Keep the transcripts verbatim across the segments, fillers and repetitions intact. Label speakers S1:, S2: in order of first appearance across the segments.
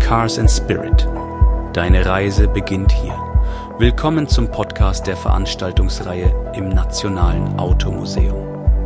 S1: Cars and Spirit. Deine Reise beginnt hier. Willkommen zum Podcast der Veranstaltungsreihe im Nationalen Automuseum.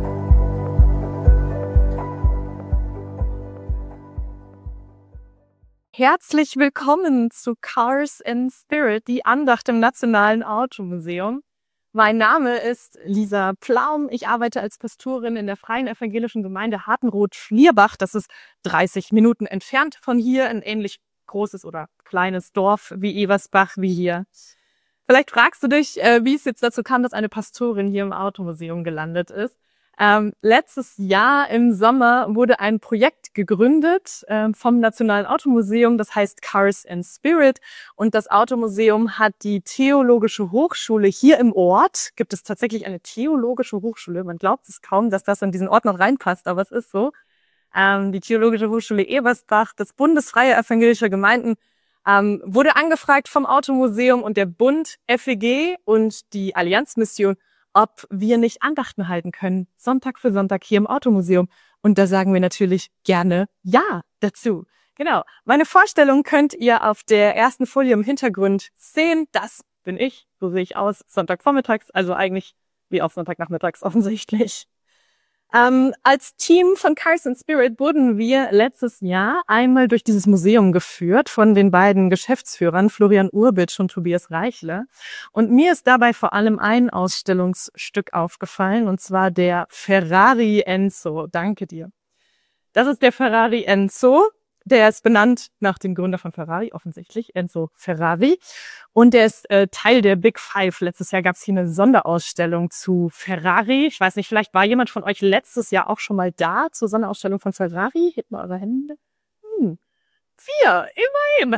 S2: Herzlich willkommen zu Cars and Spirit, die Andacht im Nationalen Automuseum. Mein Name ist Lisa Plaum. Ich arbeite als Pastorin in der Freien Evangelischen Gemeinde Hartenroth-Schlierbach. Das ist dreißig Minuten entfernt von hier, ein ähnlich großes oder kleines Dorf wie Eversbach wie hier. Vielleicht fragst du dich, äh, wie es jetzt dazu kam, dass eine Pastorin hier im Automuseum gelandet ist. Ähm, letztes Jahr im Sommer wurde ein Projekt gegründet ähm, vom Nationalen Automuseum, das heißt Cars and Spirit. Und das Automuseum hat die Theologische Hochschule hier im Ort. Gibt es tatsächlich eine Theologische Hochschule? Man glaubt es kaum, dass das in diesen Ort noch reinpasst, aber es ist so. Ähm, die Theologische Hochschule Eversbach, das Bundesfreie Evangelische Gemeinden, ähm, wurde angefragt vom Automuseum und der Bund F E G und die Allianzmission, ob wir nicht Andachten halten können, Sonntag für Sonntag hier im Automuseum. Und da sagen wir natürlich gerne Ja dazu. Genau. Meine Vorstellung könnt ihr auf der ersten Folie im Hintergrund sehen. Das bin ich. So sehe ich aus. Sonntagvormittags, also eigentlich wie auch Sonntagnachmittags offensichtlich. Ähm, als Team von Cars and Spirit wurden wir letztes Jahr einmal durch dieses Museum geführt von den beiden Geschäftsführern Florian Urbitsch und Tobias Reichle. Und mir ist dabei vor allem ein Ausstellungsstück aufgefallen, und zwar der Ferrari Enzo. Danke dir. Das ist der Ferrari Enzo. Der ist benannt nach dem Gründer von Ferrari, offensichtlich, Enzo Ferrari. Und der ist äh, Teil der Big Five. Letztes Jahr gab es hier eine Sonderausstellung zu Ferrari. Ich weiß nicht, vielleicht war jemand von euch letztes Jahr auch schon mal da zur Sonderausstellung von Ferrari. Hebt mal eure Hände. Hm. Vier, immerhin.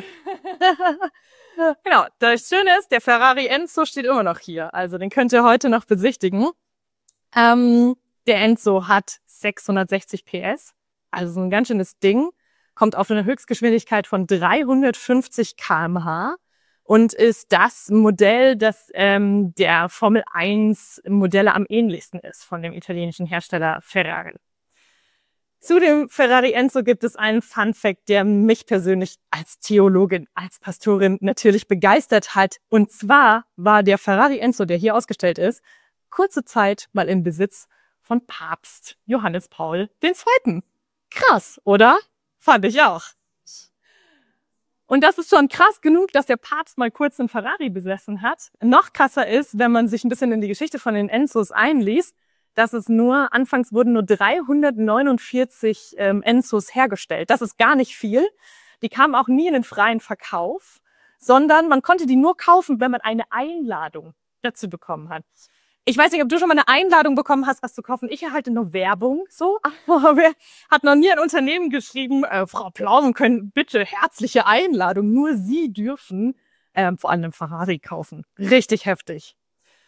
S2: Genau, das Schöne ist, der Ferrari Enzo steht immer noch hier. Also den könnt ihr heute noch besichtigen. Ähm, der Enzo hat sechshundertsechzig P S, also so ein ganz schönes Ding. Kommt auf eine Höchstgeschwindigkeit von dreihundertfünfzig Kilometer pro Stunde und ist das Modell, das ähm, der Formel eins Modelle am ähnlichsten ist von dem italienischen Hersteller Ferrari. Zu dem Ferrari Enzo gibt es einen Fun Fact, der mich persönlich als Theologin, als Pastorin natürlich begeistert hat. Und zwar war der Ferrari Enzo, der hier ausgestellt ist, kurze Zeit mal im Besitz von Papst Johannes Paul der Zweite. Krass, oder? Fand ich auch. Und das ist schon krass genug, dass der Papst mal kurz einen Ferrari besessen hat. Noch krasser ist, wenn man sich ein bisschen in die Geschichte von den Enzos einliest, dass es nur, anfangs wurden nur dreihundertneunundvierzig ähm, Enzos hergestellt. Das ist gar nicht viel. Die kamen auch nie in den freien Verkauf, sondern man konnte die nur kaufen, wenn man eine Einladung dazu bekommen hat. Ich weiß nicht, ob du schon mal eine Einladung bekommen hast, was zu kaufen. Ich erhalte nur Werbung, so. Aber wer hat noch nie ein Unternehmen geschrieben, äh, Frau Plaum, können bitte herzliche Einladung. Nur Sie dürfen ähm, vor allem einen Ferrari kaufen. Richtig heftig.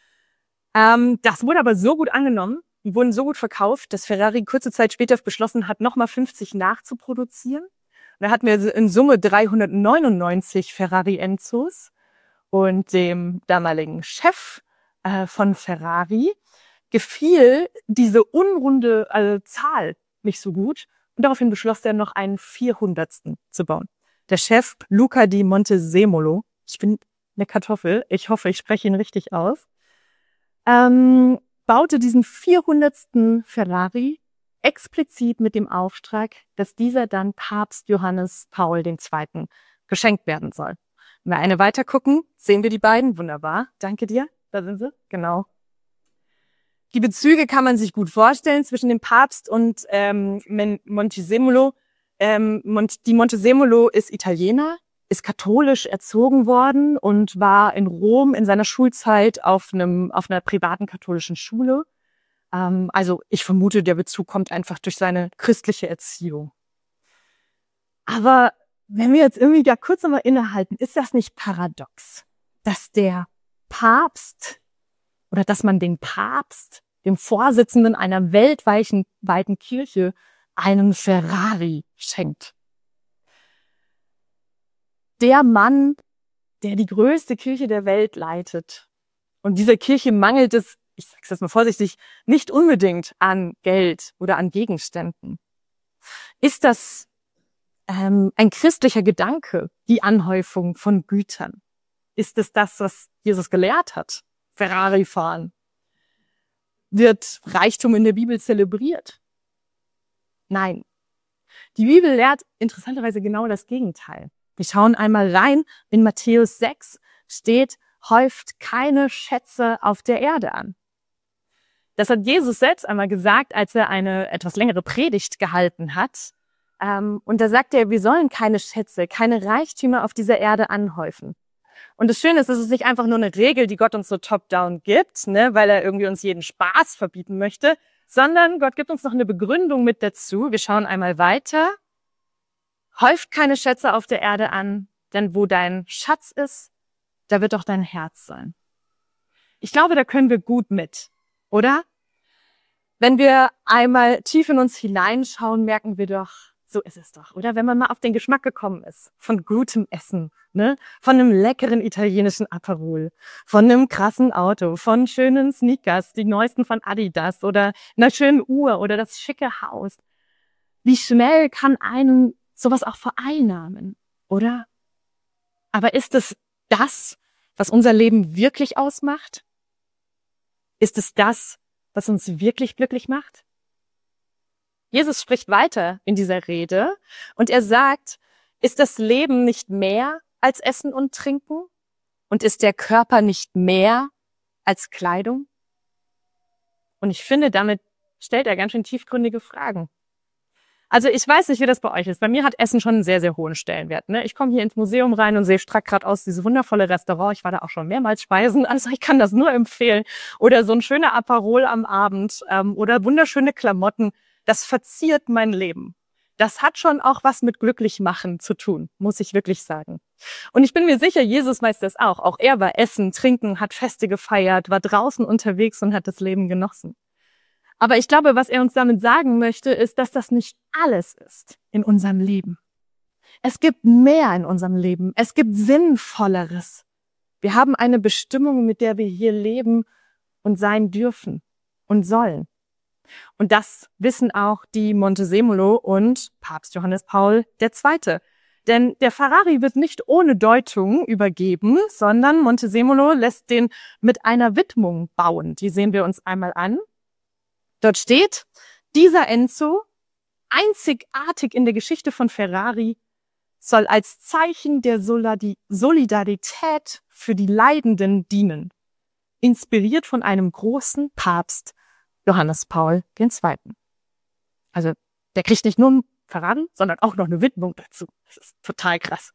S2: Ähm, das wurde aber so gut angenommen, die wurden so gut verkauft, dass Ferrari kurze Zeit später beschlossen hat, nochmal fünfzig nachzuproduzieren. Und da hatten wir in Summe dreihundertneunundneunzig Ferrari Enzos. Und dem damaligen Chef von Ferrari gefiel diese unrunde äh, Zahl nicht so gut und daraufhin beschloss er noch einen vierhundertsten zu bauen. Der Chef Luca di Montesemolo, ich bin eine Kartoffel, ich hoffe, ich spreche ihn richtig aus, ähm, baute diesen vierhundertsten Ferrari explizit mit dem Auftrag, dass dieser dann Papst Johannes Paul der Zweite geschenkt werden soll. Wenn wir eine weiter gucken, sehen wir die beiden. Wunderbar, danke dir. Da sind sie, genau. Die Bezüge kann man sich gut vorstellen zwischen dem Papst und ähm, Montesemolo. Ähm, Mont- die Montesemolo ist Italiener, ist katholisch erzogen worden und war in Rom in seiner Schulzeit auf einem auf einer privaten katholischen Schule. Ähm, also ich vermute, der Bezug kommt einfach durch seine christliche Erziehung. Aber wenn wir jetzt irgendwie da kurz nochmal innehalten, ist das nicht paradox, dass der Papst oder dass man den Papst, dem Vorsitzenden einer weltweiten weiten Kirche, einen Ferrari schenkt? Der Mann, der die größte Kirche der Welt leitet. Und dieser Kirche mangelt es, ich sage es jetzt mal vorsichtig, nicht unbedingt an Geld oder an Gegenständen. Ist das ähm, ein christlicher Gedanke, die Anhäufung von Gütern? Ist es das, was Jesus gelehrt hat? Ferrari fahren. Wird Reichtum in der Bibel zelebriert? Nein. Die Bibel lehrt interessanterweise genau das Gegenteil. Wir schauen einmal rein. In Matthäus sechs steht, häuft keine Schätze auf der Erde an. Das hat Jesus selbst einmal gesagt, als er eine etwas längere Predigt gehalten hat. Ähm, und da sagt er, wir sollen keine Schätze, keine Reichtümer auf dieser Erde anhäufen. Und das Schöne ist, es ist nicht einfach nur eine Regel, die Gott uns so top-down gibt, ne, weil er irgendwie uns jeden Spaß verbieten möchte, sondern Gott gibt uns noch eine Begründung mit dazu. Wir schauen einmal weiter. Häuft keine Schätze auf der Erde an, denn wo dein Schatz ist, da wird auch dein Herz sein. Ich glaube, da können wir gut mit, oder? Wenn wir einmal tief in uns hineinschauen, merken wir doch, so ist es doch, oder? Wenn man mal auf den Geschmack gekommen ist von gutem Essen, ne? Von einem leckeren italienischen Aperol, von einem krassen Auto, von schönen Sneakers, die neuesten von Adidas oder einer schönen Uhr oder das schicke Haus. Wie schnell kann einen sowas auch vereinnahmen, oder? Aber ist es das, was unser Leben wirklich ausmacht? Ist es das, was uns wirklich glücklich macht? Jesus spricht weiter in dieser Rede und er sagt, ist das Leben nicht mehr als Essen und Trinken? Und ist der Körper nicht mehr als Kleidung? Und ich finde, damit stellt er ganz schön tiefgründige Fragen. Also ich weiß nicht, wie das bei euch ist. Bei mir hat Essen schon einen sehr, sehr hohen Stellenwert. Ne? Ich komme hier ins Museum rein und sehe strack gerade aus, dieses wundervolle Restaurant. Ich war da auch schon mehrmals speisen. Also ich kann das nur empfehlen. Oder so ein schöner Aperol am Abend ähm, oder wunderschöne Klamotten. Das verziert mein Leben. Das hat schon auch was mit Glücklichmachen zu tun, muss ich wirklich sagen. Und ich bin mir sicher, Jesus weiß das auch. Auch er war essen, trinken, hat Feste gefeiert, war draußen unterwegs und hat das Leben genossen. Aber ich glaube, was er uns damit sagen möchte, ist, dass das nicht alles ist in unserem Leben. Es gibt mehr in unserem Leben. Es gibt Sinnvolleres. Wir haben eine Bestimmung, mit der wir hier leben und sein dürfen und sollen. Und das wissen auch die Montesemolo und Papst Johannes Paul der Zweite. Denn der Ferrari wird nicht ohne Deutung übergeben, sondern Montesemolo lässt den mit einer Widmung bauen. Die sehen wir uns einmal an. Dort steht, dieser Enzo, einzigartig in der Geschichte von Ferrari, soll als Zeichen der Solidarität für die Leidenden dienen. Inspiriert von einem großen Papst, Johannes Paul der Zweite. Also der kriegt nicht nur einen Ferrari, sondern auch noch eine Widmung dazu. Das ist total krass.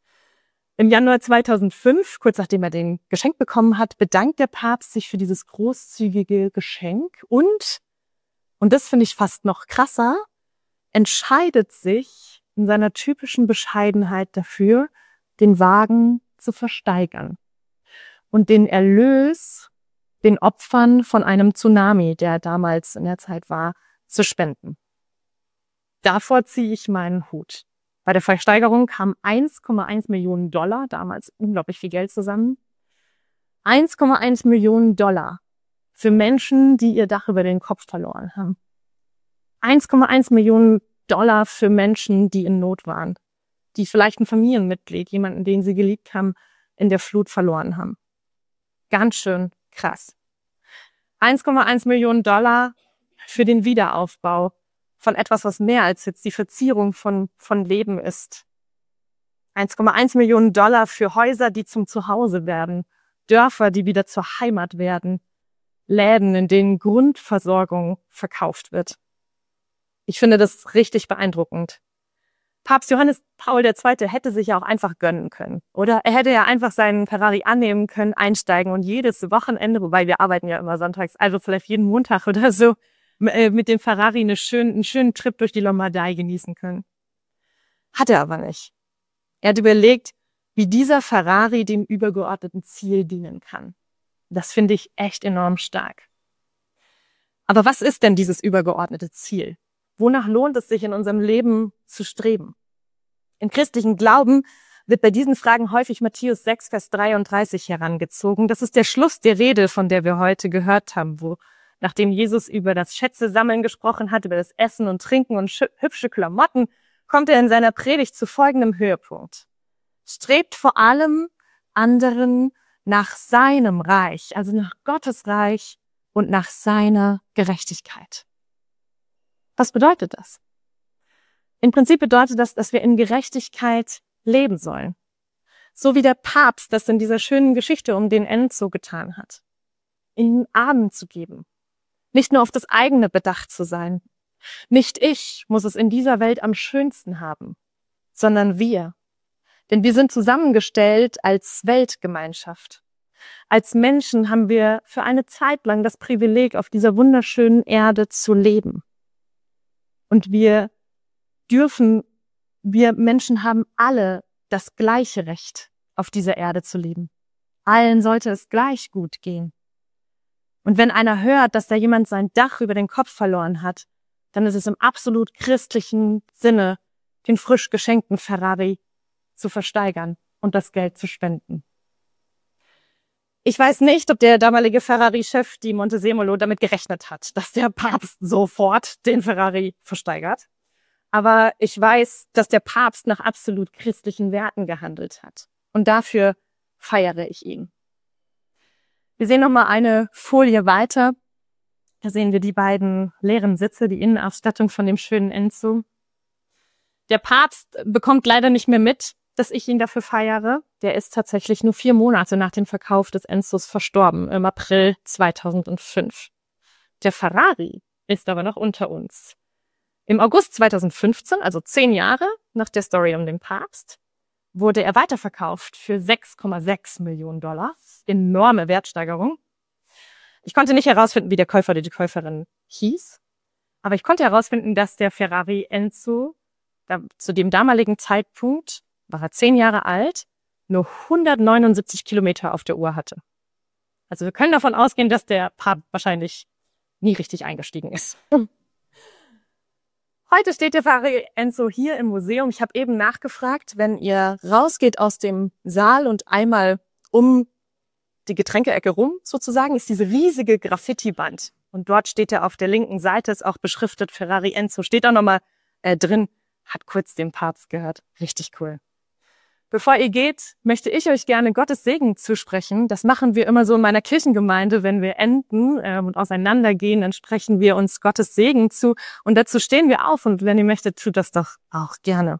S2: Im Januar zweitausendfünf, kurz nachdem er den geschenkt bekommen hat, bedankt der Papst sich für dieses großzügige Geschenk und, und das finde ich fast noch krasser, entscheidet sich in seiner typischen Bescheidenheit dafür, den Wagen zu versteigern und den Erlös den Opfern von einem Tsunami, der damals in der Zeit war, zu spenden. Davor ziehe ich meinen Hut. Bei der Versteigerung kamen eins Komma eins Millionen Dollar, damals unglaublich viel Geld zusammen. eins Komma eins Millionen Dollar für Menschen, die ihr Dach über den Kopf verloren haben. eins Komma eins Millionen Dollar für Menschen, die in Not waren, die vielleicht ein Familienmitglied, jemanden, den sie geliebt haben, in der Flut verloren haben. Ganz schön krass. eins Komma eins Millionen Dollar für den Wiederaufbau von etwas, was mehr als jetzt die Verzierung von, von Leben ist. eins Komma eins Millionen Dollar für Häuser, die zum Zuhause werden, Dörfer, die wieder zur Heimat werden, Läden, in denen Grundversorgung verkauft wird. Ich finde das richtig beeindruckend. Papst Johannes Paul der Zweite hätte sich ja auch einfach gönnen können, oder? Er hätte ja einfach seinen Ferrari annehmen können, einsteigen und jedes Wochenende, wobei wir arbeiten ja immer sonntags, also vielleicht jeden Montag oder so, mit dem Ferrari eine schön, einen schönen Trip durch die Lombardei genießen können. Hat er aber nicht. Er hat überlegt, wie dieser Ferrari dem übergeordneten Ziel dienen kann. Das finde ich echt enorm stark. Aber was ist denn dieses übergeordnete Ziel? Wonach lohnt es sich in unserem Leben zu streben? Im christlichen Glauben wird bei diesen Fragen häufig Matthäus sechs, Vers dreiunddreißig herangezogen. Das ist der Schluss der Rede, von der wir heute gehört haben, wo nachdem Jesus über das Schätze sammeln gesprochen hat, über das Essen und Trinken und hübsche Klamotten, kommt er in seiner Predigt zu folgendem Höhepunkt. Strebt vor allem anderen nach seinem Reich, also nach Gottes Reich und nach seiner Gerechtigkeit. Was bedeutet das? Im Prinzip bedeutet das, dass wir in Gerechtigkeit leben sollen. So wie der Papst das in dieser schönen Geschichte um den Enzo getan hat. Ihnen Armen zu geben. Nicht nur auf das eigene bedacht zu sein. Nicht ich muss es in dieser Welt am schönsten haben, sondern wir. Denn wir sind zusammengestellt als Weltgemeinschaft. Als Menschen haben wir für eine Zeit lang das Privileg, auf dieser wunderschönen Erde zu leben. Und wir dürfen, wir Menschen haben alle das gleiche Recht, auf dieser Erde zu leben. Allen sollte es gleich gut gehen. Und wenn einer hört, dass da jemand sein Dach über den Kopf verloren hat, dann ist es im absolut christlichen Sinne, den frisch geschenkten Ferrari zu versteigern und das Geld zu spenden. Ich weiß nicht, ob der damalige Ferrari-Chef Di Montezemolo damit gerechnet hat, dass der Papst sofort den Ferrari versteigert. Aber ich weiß, dass der Papst nach absolut christlichen Werten gehandelt hat. Und dafür feiere ich ihn. Wir sehen nochmal eine Folie weiter. Da sehen wir die beiden leeren Sitze, die Innenausstattung von dem schönen Enzo. Der Papst bekommt leider nicht mehr mit, dass ich ihn dafür feiere. Der ist tatsächlich nur vier Monate nach dem Verkauf des Enzos verstorben, im April zweitausendfünf. Der Ferrari ist aber noch unter uns. Im August zweitausendfünfzehn, also zehn Jahre nach der Story um den Papst, wurde er weiterverkauft für sechs Komma sechs Millionen Dollar. Enorme Wertsteigerung. Ich konnte nicht herausfinden, wie der Käufer oder die Käuferin hieß, aber ich konnte herausfinden, dass der Ferrari Enzo da, zu dem damaligen Zeitpunkt, war er zehn Jahre alt, nur hundertneunundsiebzig Kilometer auf der Uhr hatte. Also wir können davon ausgehen, dass der Papst wahrscheinlich nie richtig eingestiegen ist. Heute steht der Ferrari Enzo hier im Museum. Ich habe eben nachgefragt, wenn ihr rausgeht aus dem Saal und einmal um die Getränkeecke rum, sozusagen, ist diese riesige Graffiti-Wand. Und dort steht er auf der linken Seite, ist auch beschriftet Ferrari Enzo. Steht auch nochmal äh, drin, hat kurz dem Papst gehört. Richtig cool. Bevor ihr geht, möchte ich euch gerne Gottes Segen zusprechen. Das machen wir immer so in meiner Kirchengemeinde, wenn wir enden ähm, und auseinandergehen, dann sprechen wir uns Gottes Segen zu. Und dazu stehen wir auf und wenn ihr möchtet, tut das doch auch gerne.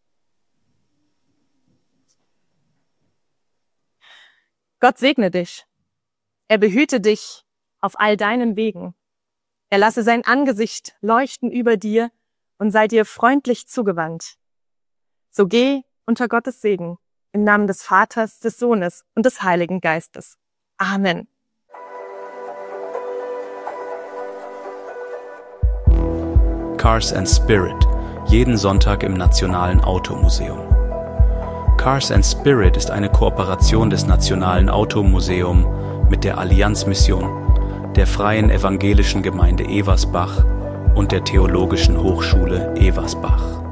S2: Gott segne dich. Er behüte dich auf all deinen Wegen. Er lasse sein Angesicht leuchten über dir und sei dir freundlich zugewandt. So geh unter Gottes Segen, im Namen des Vaters, des Sohnes und des Heiligen Geistes. Amen.
S1: Cars and Spirit, jeden Sonntag im Nationalen Automuseum. Cars and Spirit ist eine Kooperation des Nationalen Automuseum mit der Allianzmission, der Freien Evangelischen Gemeinde Eversbach und der Theologischen Hochschule Eversbach.